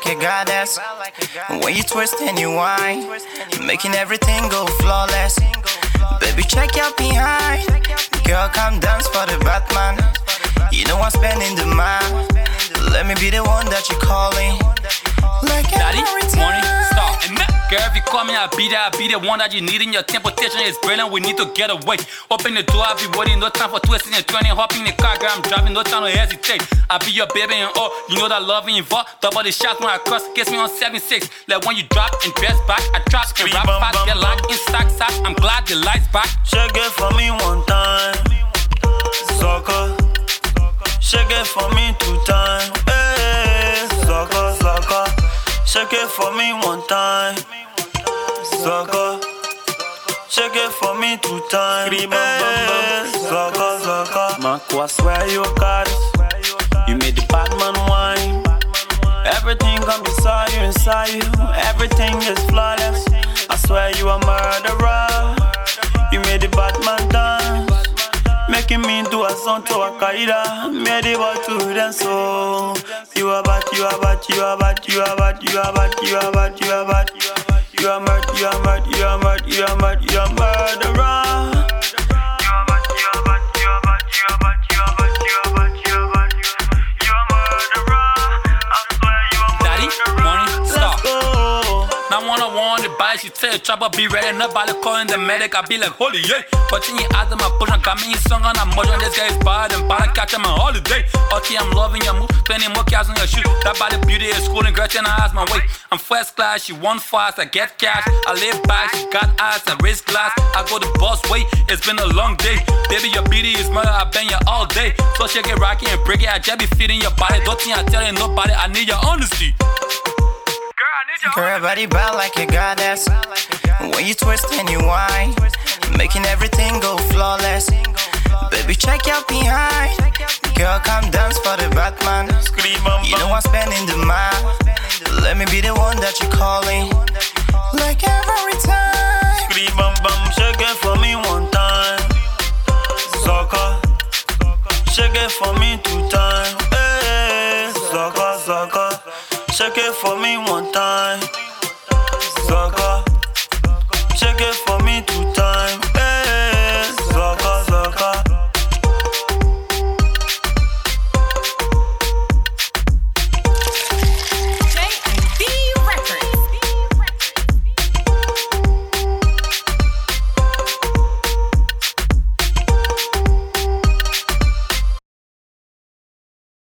like a goddess. When you twist and you whine, making everything go flawless. Baby, check your behind. Girl, come dance for the Batman. You know I'm spending the mile. Let me be the one that you're calling. Like Daddy, every morning, time. stop. Girl, if you call me, I'll be there. I'll be the one that you need in your temptation is brilliant. We need to get away. Open the door, I'll be waiting. No time for twisting and turning. Hop in the car, girl, I'm driving. No time to hesitate. I'll be your baby and oh, you know that love involved. Double the shots when I cross. Kiss me on 7-6. Like when you drop and dress back, I drop and rap fast. Get locked in stock socks. I'm glad the lights back. Shake it for me one time, sucker. Shake it for me 2 times, hey, sucker, sucker. Shake it for me one time, sucker. Shake it for me 2 times, hey, sucker, sucker. Marco, I swear you a goddess. You made the Batman wine. Everything come beside you, everything is flawless. I swear you a murderer. You made the Batman dance, making me do a song to a Qaeda. Made it all to dance, so you are bad, you are bad, you are bad, you are bad, you are bad, you are bad, you are bad. You are mad, you are mad, you are mad, you are mad, you are murderer. You are bad, you are bad, you are bad, you are bad, you are bad, you are bad, you are bad. You are murderer. I swear you are murderer. Daddy, morning, stop. Let's go. Now one the body, she tell you trouble, be ready. Nobody calling the medic, I be like, holy yeah. But in your eyes, my push on, got me in song on a motion. This guy is bad and bad, catch him on holiday. Okay, I'm loving your move, 20 more cows on your shoe. That body beauty is cool and girl, and I ask my way. I'm first class, she won fast, I get cash. I live back, she got eyes, I raise glass. I go the boss way, it's been a long day. Baby, your beauty is murder, I bang you all day. So she get rocky and break it, I just be feeding your body. Don't think I tell you nobody, I need your honesty. Girl, body bad like a goddess. When you twist and you whine, making everything go flawless. Baby, check your behind. Girl, come dance for the Batman. You know I'm spending the mile. Let me be the one that you're calling. Like every time. Scream bam bam, shake it for me one time, sucker. Shake it for me 2 times, hey, sucker, sucker. Shake it for me one time, sucker. Shake it for me 2 times.